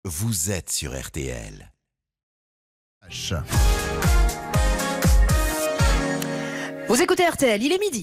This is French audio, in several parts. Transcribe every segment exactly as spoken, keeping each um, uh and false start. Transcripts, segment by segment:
vous êtes sur R T L. Vous écoutez R T L, il est midi.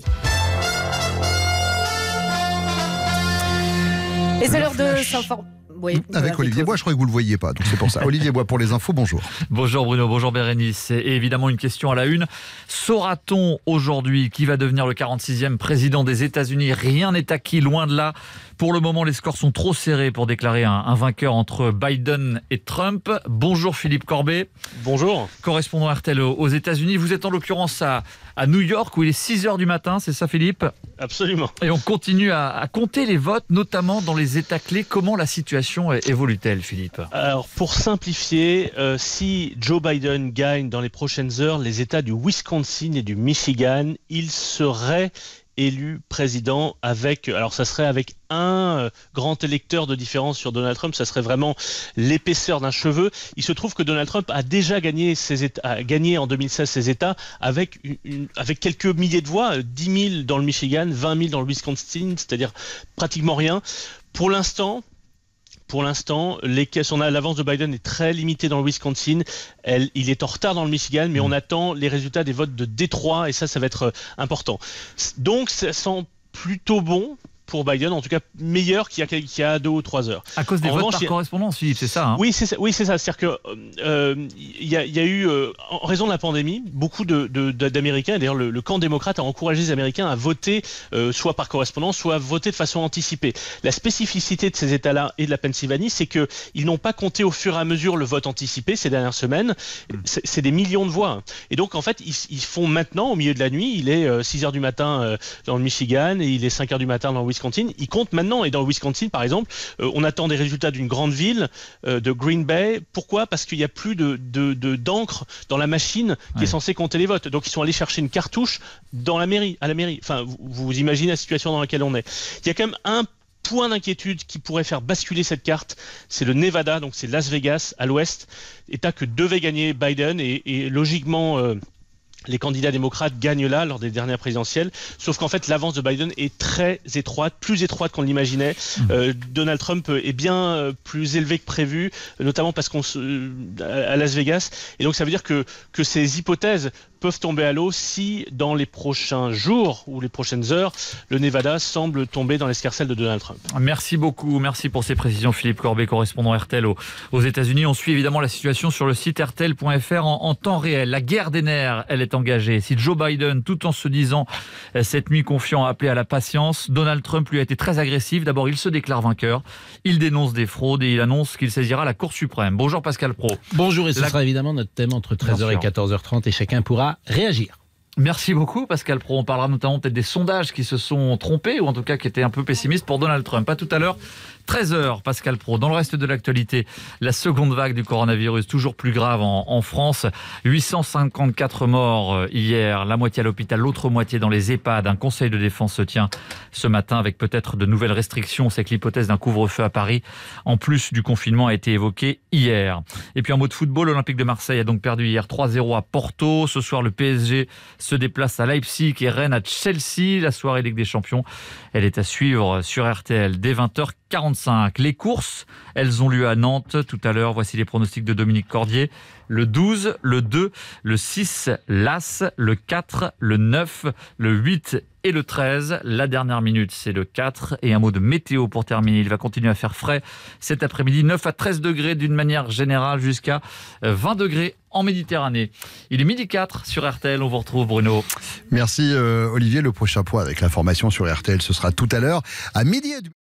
Et c'est l'heure de s'informer. Oui, avec Olivier Bois, je crois que vous ne le voyiez pas, donc c'est pour ça. Olivier Bois pour les infos, bonjour. Bonjour Bruno, bonjour Bérénice. Et évidemment une question à la une. Saura-t-on aujourd'hui qui va devenir le quarante-sixième président des États-Unis? Rien n'est acquis, loin de là. Pour le moment, les scores sont trop serrés pour déclarer un, un vainqueur entre Biden et Trump. Bonjour Philippe Corbet. Bonjour. Correspondant R T L aux États-Unis. Vous êtes en l'occurrence à, à New York où il est six heures du matin, c'est ça Philippe? Absolument. Et on continue à, à compter les votes, notamment dans les États clés. Comment la situation évolue-t-elle, Philippe? Alors, pour simplifier, euh, si Joe Biden gagne dans les prochaines heures les États du Wisconsin et du Michigan, il serait élu président avec, alors ça serait avec un grand électeur de différence sur Donald Trump, ça serait vraiment l'épaisseur d'un cheveu. Il se trouve que Donald Trump a déjà gagné, ses états, a gagné en deux mille seize ses États avec, une, avec quelques milliers de voix, dix mille dans le Michigan, vingt mille dans le Wisconsin, c'est-à-dire pratiquement rien. Pour l'instant, Pour l'instant, son l'avance de Biden est très limitée dans le Wisconsin. Elle, il est en retard dans le Michigan, mais on attend les résultats des votes de Détroit et ça, ça va être important. Donc, ça sent plutôt bon pour Biden, en tout cas meilleur qu'il y a, qu'il y a deux ou trois heures. À cause des en votes revanche, par il y a... correspondance, Philippe, c'est ça hein Oui, c'est ça. Oui, c'est ça. C'est-à-dire que euh, il, y a, il y a eu, euh, en raison de la pandémie, beaucoup de, de, d'Américains, d'ailleurs le, le camp démocrate a encouragé les Américains à voter euh, soit par correspondance, soit voter de façon anticipée. La spécificité de ces États-là et de la Pennsylvanie, c'est que ils n'ont pas compté au fur et à mesure le vote anticipé ces dernières semaines. C'est, c'est des millions de voix. Et donc, en fait, ils, ils font maintenant, au milieu de la nuit, il est euh, six heures du matin euh, dans le Michigan et il est cinq heures du matin dans le Wisconsin. Ils comptent maintenant, et dans le Wisconsin par exemple, euh, on attend des résultats d'une grande ville, euh, de Green Bay. Pourquoi? Parce qu'il n'y a plus de, de, de, d'encre dans la machine qui ouais. est censée compter les votes. Donc ils sont allés chercher une cartouche dans la mairie, à la mairie. Enfin, vous, vous imaginez la situation dans laquelle on est. Il y a quand même un point d'inquiétude qui pourrait faire basculer cette carte, c'est le Nevada, donc c'est Las Vegas à l'ouest, État que devait gagner Biden et, et logiquement... Euh, les candidats démocrates gagnent là lors des dernières présidentielles, sauf qu'en fait l'avance de Biden est très étroite, plus étroite qu'on l'imaginait. Mmh. Euh, Donald Trump est bien plus élevé que prévu, notamment parce qu'on se, à Las Vegas, et donc ça veut dire que que ces hypothèses peuvent tomber à l'eau si dans les prochains jours ou les prochaines heures, le Nevada semble tomber dans l'escarcelle de Donald Trump. Merci beaucoup, merci pour ces précisions Philippe Corbet, correspondant R T L aux, aux États-Unis. On suit évidemment la situation sur le site R T L point F R en, en temps réel. La guerre des nerfs, elle est engagée. Si Joe Biden, tout en se disant cette nuit confiant, a appelé à la patience, Donald Trump lui a été très agressif. D'abord, il se déclare vainqueur, il dénonce des fraudes et il annonce qu'il saisira la Cour suprême. Bonjour Pascal Praud. Bonjour, et ce la... sera évidemment notre thème entre treize heures et quatorze heures trente et chacun pourra réagir. Merci beaucoup Pascal Praud. On parlera notamment peut-être des sondages qui se sont trompés ou en tout cas qui étaient un peu pessimistes pour Donald Trump. À tout à l'heure, treize heures, Pascal Praud. Dans le reste de l'actualité, la seconde vague du coronavirus, toujours plus grave en, en France. huit cent cinquante-quatre morts hier, la moitié à l'hôpital, l'autre moitié dans les EHPAD. Un conseil de défense se tient ce matin avec peut-être de nouvelles restrictions. C'est que l'hypothèse d'un couvre-feu à Paris, en plus du confinement, a été évoquée hier. Et puis en mot de football, l'Olympique de Marseille a donc perdu hier trois zéro à Porto. Ce soir, le P S G se déplace à Leipzig et Rennes à Chelsea. La soirée Ligue des Champions, elle est à suivre sur R T L dès vingt heures quarante-cinq. Les courses, elles ont lieu à Nantes tout à l'heure. Voici les pronostics de Dominique Cordier. Le douze, le deux, le six, l'As, le quatre, le neuf, le huit et le treize. La dernière minute, c'est le quatre. Et un mot de météo pour terminer. Il va continuer à faire frais cet après-midi. neuf à treize degrés d'une manière générale jusqu'à vingt degrés en Méditerranée. Il est midi quatre sur R T L. On vous retrouve, Bruno. Merci euh, Olivier. Le prochain point avec l'information sur R T L, ce sera tout à l'heure à midi et demi.